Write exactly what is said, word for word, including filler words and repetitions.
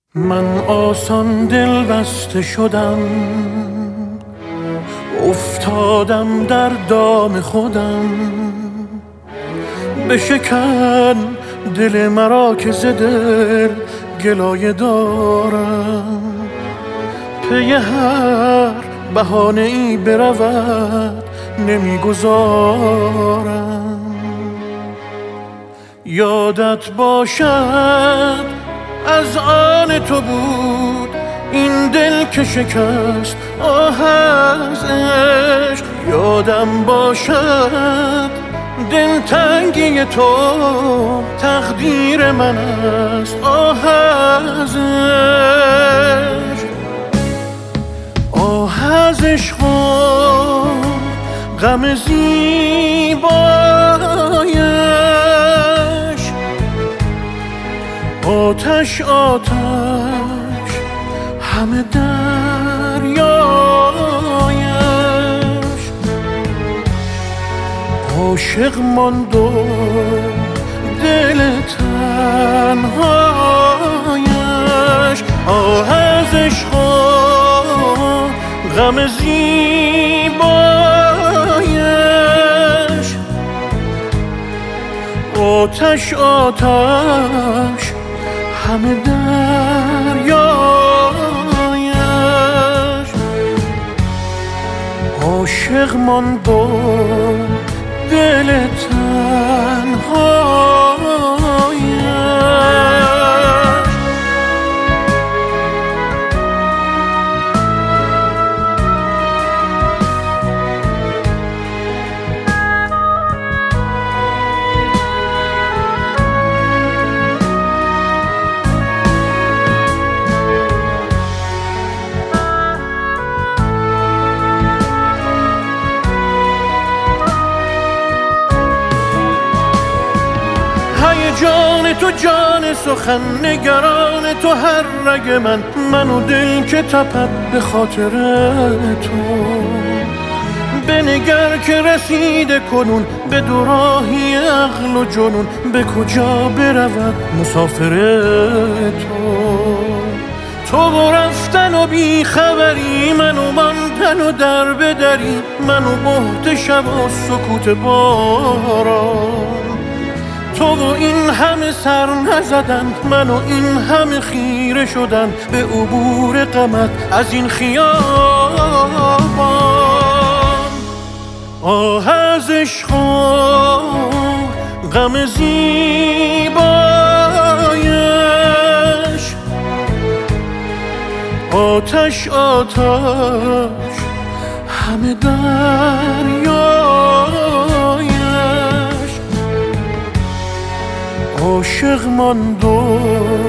من آسان دل بسته شدم، افتادم در دام خودم. بشکن دل مرا که ز دل گلایه دارم، پی هر بهانه ای برود نمیگذارم. یادت باشد از آن تو بود این دل که شکست آه از عشق. یادم باشد دلتنگی تو تقدیر من است آه از عشق. آه از عشق و غم زیبایش، آتش آتش همه دریایش. عاشق ماند و دل تنهایش. آه از عشق و غم زیبایش، آتش آتش همه دریایش. عاشق ماند و دل تنهایش. جان تو جان سخن نگران تو هر رگ من، من و دل که تپد به خاطر تو. بنگر که رسیده کنون به دوراهی عقل و جنون، به کجا برود مسافر تو. تو برفتن و بی خبری، منو ماندن و در بدری، منو بهت شب و سکوت باران. تو و این همه سر نزدن، من و این همه خیره شدن به عبور غمت از این خیابان. آه از عشق و غم زیبایش، آتش آتش همه دریایش. عاشق ماند و